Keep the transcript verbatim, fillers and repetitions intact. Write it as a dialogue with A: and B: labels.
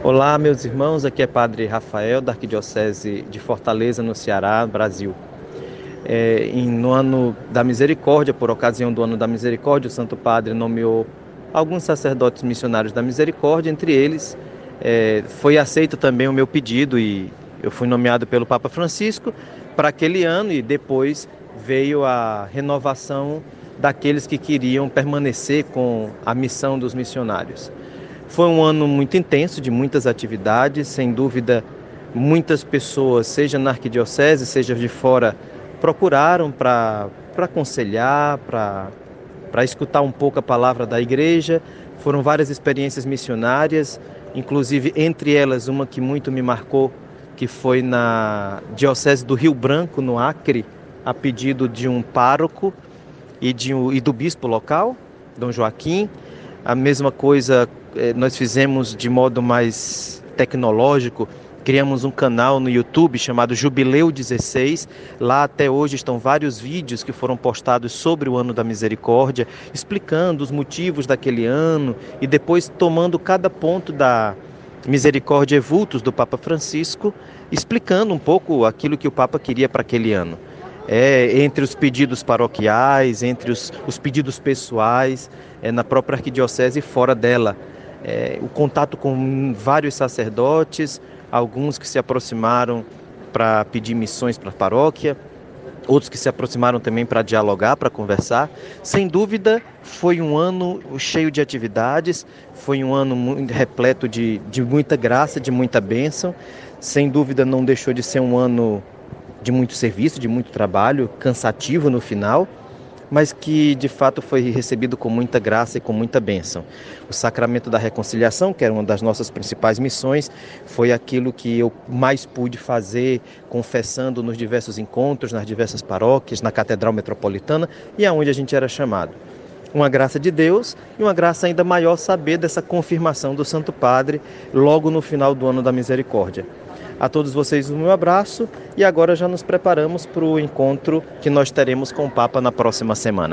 A: Olá, meus irmãos, aqui é Padre Rafael, da Arquidiocese de Fortaleza, no Ceará, Brasil. É, em, no ano da Misericórdia, por ocasião do ano da Misericórdia, o Santo Padre nomeou alguns sacerdotes missionários da Misericórdia, entre eles é, foi aceito também o meu pedido e eu fui nomeado pelo Papa Francisco para aquele ano, e depois veio a renovação daqueles que queriam permanecer com a missão dos missionários. Foi um ano muito intenso, de muitas atividades, sem dúvida, muitas pessoas, seja na arquidiocese, seja de fora, procuraram para para aconselhar, para para escutar um pouco a palavra da igreja. Foram várias experiências missionárias, inclusive entre elas uma que muito me marcou, que foi na Diocese do Rio Branco, no Acre, a pedido de um pároco e, de, um, e do bispo local, Dom Joaquim. A mesma coisa nós fizemos de modo mais tecnológico, criamos um canal no YouTube chamado Jubileu dezesseis. Lá até hoje estão vários vídeos que foram postados sobre o ano da Misericórdia, explicando os motivos daquele ano e depois tomando cada ponto da Misericórdia Vultus do Papa Francisco, explicando um pouco aquilo que o Papa queria para aquele ano. É, entre os pedidos paroquiais, entre os, os pedidos pessoais, é, na própria arquidiocese e fora dela. É, o contato com vários sacerdotes, alguns que se aproximaram para pedir missões para a paróquia, outros que se aproximaram também para dialogar, para conversar. Sem dúvida, foi um ano cheio de atividades, foi um ano muito repleto de, de muita graça, de muita bênção. Sem dúvida, não deixou de ser um ano de muito serviço, de muito trabalho, cansativo no final, mas que de fato foi recebido com muita graça e com muita bênção. O sacramento da reconciliação, que era uma das nossas principais missões, foi aquilo que eu mais pude fazer, confessando nos diversos encontros, nas diversas paróquias, na Catedral Metropolitana e aonde a gente era chamado. Uma graça de Deus e uma graça ainda maior saber dessa confirmação do Santo Padre logo no final do ano da Misericórdia. A todos vocês um meu abraço, e agora já nos preparamos para o encontro que nós teremos com o Papa na próxima semana.